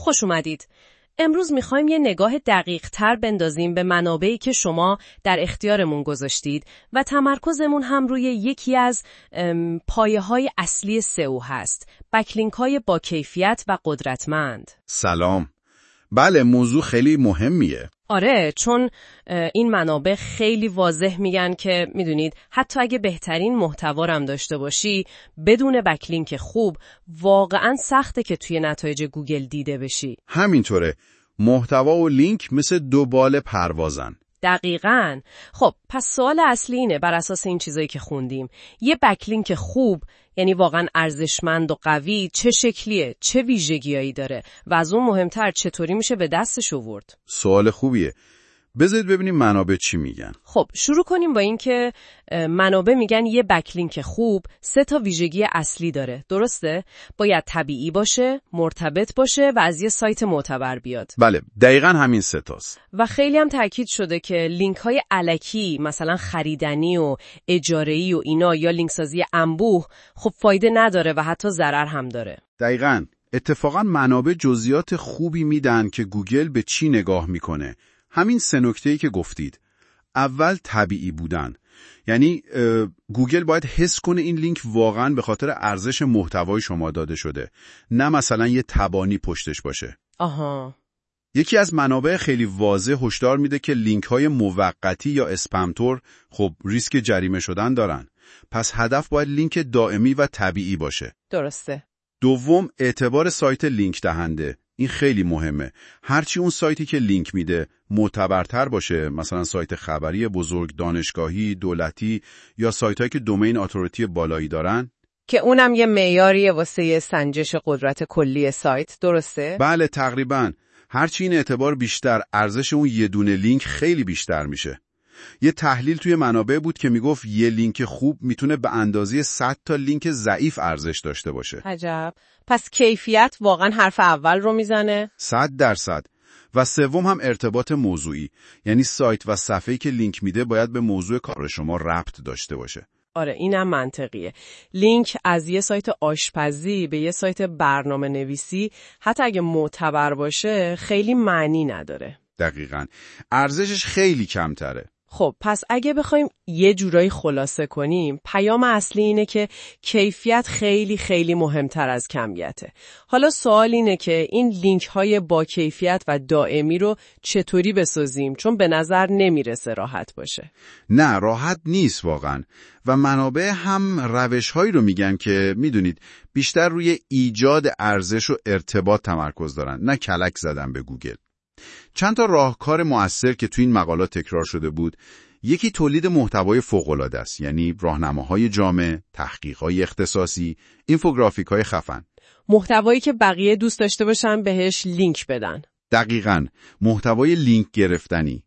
خوش اومدید. امروز میخوایم یه نگاه دقیق تر بندازیم به منابعی که شما در اختیارمون گذاشتید و تمرکزمون هم روی یکی از پایه‌های اصلی سئو هست. بکلینک‌های با کیفیت و قدرتمند. سلام. بله، موضوع خیلی مهمیه. آره، چون این منابع خیلی واضح میگن که میدونید حتی اگه بهترین محتوا هم داشته باشی بدون بکلینک خوب واقعاً سخته که توی نتایج گوگل دیده بشی. همینطوره. محتوا و لینک مثل دو بال پروازن. دقیقاً. خب پس سوال اصلی اینه، بر اساس این چیزایی که خوندیم یه بکلینک خوب یعنی واقعاً ارزشمند و قوی چه شکلیه، چه ویژگیایی داره و از اون مهمتر چطوری میشه به دستش آورد؟ سوال خوبیه. بذارید ببینیم منابع چی میگن. خب شروع کنیم با این که منابع میگن یه بکلینک خوب 3 ویژگی اصلی داره. درسته؟ باید طبیعی باشه، مرتبط باشه و از یه سایت معتبر بیاد. بله، دقیقاً همین 3 تاست. و خیلی هم تاکید شده که لینک های الکی مثلا خریدنی و اجاره‌ای و اینا یا لینک سازی انبوه خب فایده نداره و حتی ضرر هم داره. دقیقاً. اتفاقاً منابع جزئیات خوبی میدن که گوگل به چی نگاه میکنه. همین 3 نکته‌ای که گفتید. اول طبیعی بودن. یعنی گوگل باید حس کنه این لینک واقعاً به خاطر ارزش محتوای شما داده شده، نه مثلا یه تبانی پشتش باشه. آها. یکی از منابع خیلی واضح هشدار میده که لینک‌های موقتی یا اسپم‌تور خب ریسک جریمه شدن دارن. پس هدف باید لینک دائمی و طبیعی باشه. درسته. دوم، اعتبار سایت لینک دهنده. این خیلی مهمه. هرچی اون سایتی که لینک میده معتبرتر باشه، مثلا سایت خبری بزرگ، دانشگاهی، دولتی یا سایتایی که دومین اتوریتی بالایی دارن، که اونم یه معیاریه واسه سنجش قدرت کلی سایت. درسته؟ بله تقریباً. هرچی این اعتبار بیشتر، ارزش اون یه دونه لینک خیلی بیشتر میشه. یه تحلیل توی منابع بود که میگفت یه لینک خوب میتونه به اندازه 100 تا لینک ضعیف ارزش داشته باشه. عجب. پس کیفیت واقعا حرف اول رو میزنه؟ 100%. و سوم هم ارتباط موضوعی. یعنی سایت و صفحه‌ای که لینک میده باید به موضوع کار شما ربط داشته باشه. آره اینم منطقیه. لینک از یه سایت آشپزی به یه سایت برنامه نویسی حتی اگه معتبر باشه خیلی معنی نداره. دقیقاً. ارزشش خیلی کمتره. خب پس اگه بخوایم یه جورایی خلاصه کنیم، پیام اصلی اینه که کیفیت خیلی خیلی مهمتر از کمیته. حالا سوال اینه که این لینک های با کیفیت و دائمی رو چطوری بسازیم؟ چون به نظر نمیرسه راحت باشه. نه، راحت نیست واقعاً. و منابع هم روش هایی رو میگن که میدونید بیشتر روی ایجاد ارزش و ارتباط تمرکز دارن، نه کلک زدن به گوگل. چند تا راهکار مؤثر که تو این مقالات تکرار شده بود، یکی تولید محتوای فوق‌العاده است، یعنی راهنماهای جامع، تحقیقات اختصاصی، اینفوگرافیک‌های خفن. محتوایی که بقیه دوست داشته باشن بهش لینک بدن. دقیقاً، محتوای لینک گرفتنی.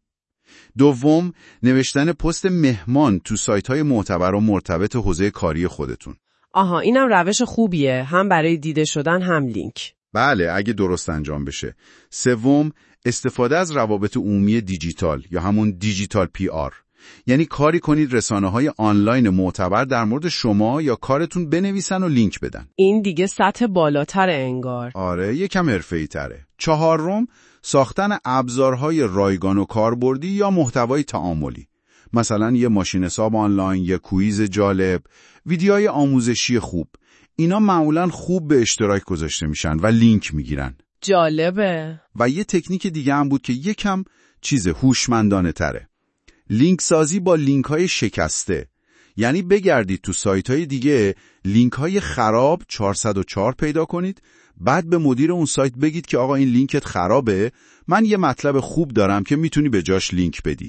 دوم، نوشتن پست مهمان تو سایت‌های معتبر و مرتبط حوزه کاری خودتون. آها، اینم روش خوبیه، هم برای دیده شدن هم لینک. بله، اگه درست انجام بشه. سوم، استفاده از روابط عمومی دیجیتال یا همون دیجیتال PR. یعنی کاری کنید رسانه‌های آنلاین معتبر در مورد شما یا کارتون بنویسن و لینک بدن. این دیگه سطح بالاتر انگار. آره، یکم حرفه‌ای‌تره. چهارم، ساختن ابزارهای رایگان و کاربردی یا محتوای تعاملی. مثلا یه ماشین حساب آنلاین، یه کویز جالب، ویدیوهای آموزشی خوب. اینا معمولاً خوب به اشتراک گذاشته میشن و لینک میگیرن. جالبه. و یه تکنیک دیگه هم بود که یکم چیز هوشمندانه تره. لینک سازی با لینک های شکسته. یعنی بگردید تو سایت های دیگه لینک های خراب 404 پیدا کنید، بعد به مدیر اون سایت بگید که آقا این لینکت خرابه، من یه مطلب خوب دارم که میتونی به جاش لینک بدی.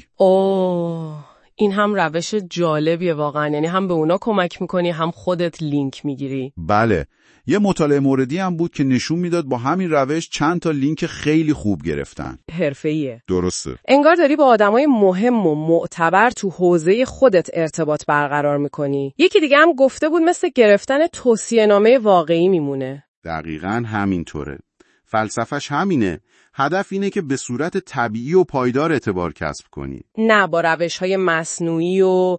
اوه، این هم روش جالبیه واقعا. یعنی هم به اونا کمک میکنی هم خودت لینک میگیری. بله. یه مطالعه موردی هم بود که نشون میداد با همین روش چند تا لینک خیلی خوب گرفتن. حرفه‌ایه. درسته. انگار داری با آدمای مهم و معتبر تو حوزه خودت ارتباط برقرار میکنی. یکی دیگه هم گفته بود مثل گرفتن توصیه‌نامه واقعی میمونه. دقیقاً همینطوره. فلسفه‌ش همینه. هدف اینه که به صورت طبیعی و پایدار اعتبار کسب کنی. نه با روش‌های مصنوعی و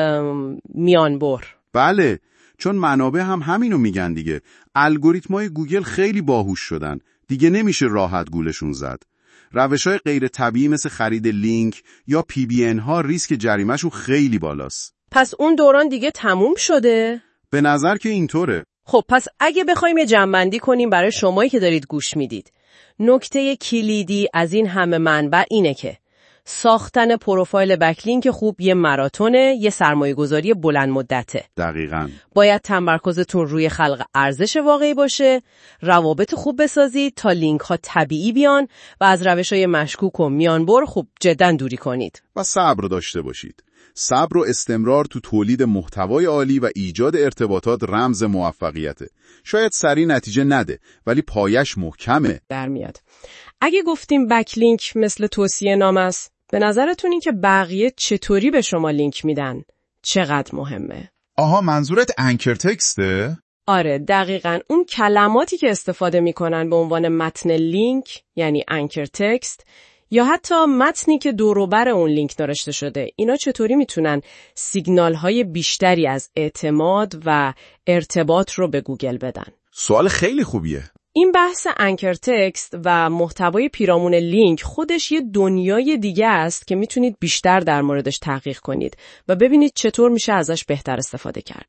میانبر. بله، چون منابع هم همینو میگن دیگه. الگوریتم‌های گوگل خیلی باهوش شدن. دیگه نمیشه راحت گولشون زد. روش‌های غیر طبیعی مثل خرید لینک یا PBN ها ریسک جریمه‌شون خیلی بالاست. پس اون دوران دیگه تموم شده؟ به نظر که اینطوره. خب پس اگه بخوایم یه جمع‌بندی کنیم برای شمایی که دارید گوش میدید، نکته کلیدی از این همه منبع اینه که ساختن پروفایل بکلینک خوب یه ماراتونه، یه سرمایه‌گذاری بلند مدته. دقیقاً. باید تمرکزتون روی خلق ارزش واقعی باشه، روابط خوب بسازید تا لینک ها طبیعی بیان و از روش‌های مشکوک و میانبر خوب جداً دوری کنید. و صبر داشته باشید. صبر و استمرار تو تولید محتوای عالی و ایجاد ارتباطات رمز موفقیته. شاید سریع نتیجه نده، ولی پایش محکمه. در میاد. اگه گفتیم بکلینک مثل توصیه نامه است، به نظرتون این که بقیه چطوری به شما لینک میدن چقدر مهمه؟ آها، منظورت انکر تکسته؟ آره دقیقاً. اون کلماتی که استفاده میکنن به عنوان متن لینک، یعنی انکر تکست، یا حتی متنی که دور و بر اون لینک نوشته شده، اینا چطوری میتونن سیگنال های بیشتری از اعتماد و ارتباط رو به گوگل بدن؟ سوال خیلی خوبیه. این بحث انکر تکست و محتوای پیرامون لینک خودش یه دنیای دیگه است که میتونید بیشتر در موردش تحقیق کنید و ببینید چطور میشه ازش بهتر استفاده کرد.